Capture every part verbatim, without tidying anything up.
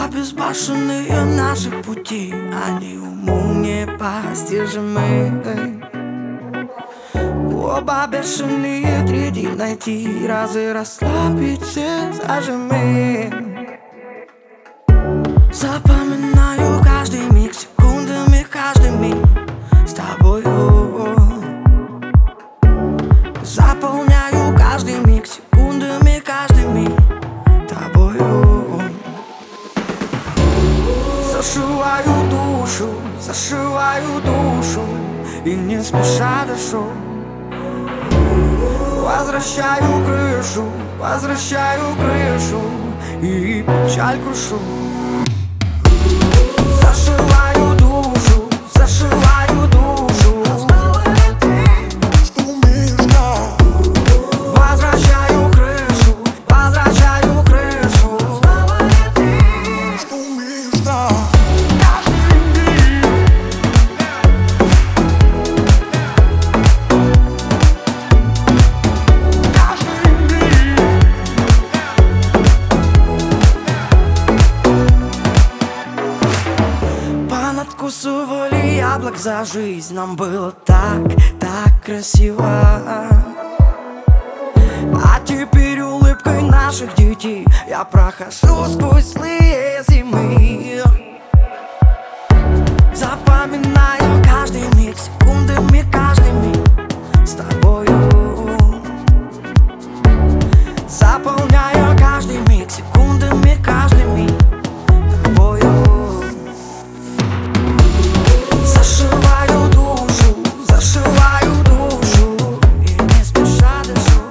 безбашенные наши пути, они уму непостижимы. Оба бешеные, третий найти, разы расслабить все зажимы. Запоминаю каждый миг, секундами каждый миг с тобою. Заполняю каждый миг, секундами каждый миг тобою. Зашиваю душу, зашиваю душу и не спеша дышу. Возвращаю крышу, возвращаю крышу и печаль крушу. Зашиваю душу, зашиваю душу. Что умеешь, да? Возвращаю крышу, возвращаю крышу. Что умеешь, да? Надкусывали яблок за жизнь, нам было так, так красиво. А теперь улыбкой наших детей я прохожу сквозь злые зимы. Запоминаю каждый миг, секундами каждый миг с тобою. Заполняю каждый миг, секундами каждый миг тобою. Зашиваю душу, зашиваю душу и не спеша дышу.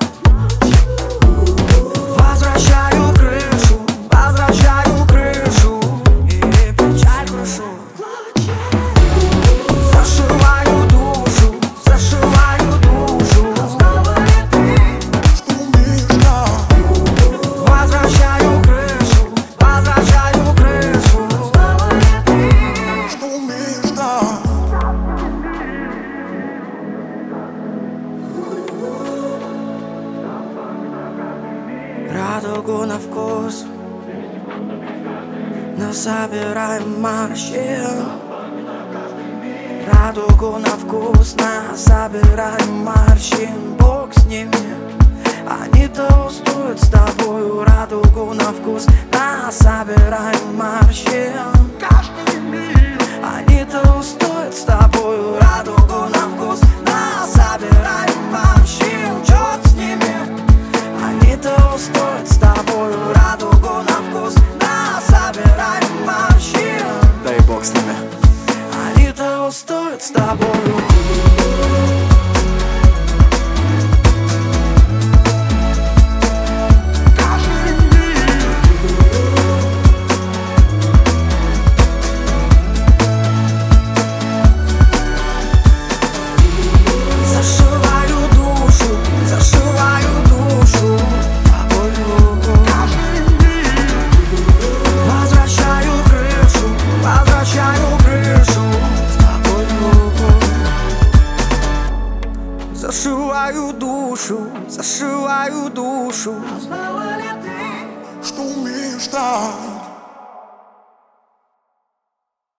Возвращаю крышу, возвращаю крышу и печаль крушу. Зашиваю душу, зашиваю душу. Что умеешь, да? Возвращаю крышу, возвращаю крышу. Что умеешь, да? Радугу на вкус насобираем морщин. Радугу на вкус насобираем морщин. Бог с ними, они-то стоят с тобою. Радугу на вкус насобираем морщин. Они-то стоят с тобою. Радугу на вкус насобираем морщин. Черт с ними, они-то стоят с тобою. Радугу на вкус насобираем морщин. Да и бог с ними. Они-то стоят с тобою. Зашиваю душу, зашиваю душу тобою. Возвращаю крышу, возвращаю крышу с тобою. Зашиваю душу, зашиваю душу. Что умеешь, да?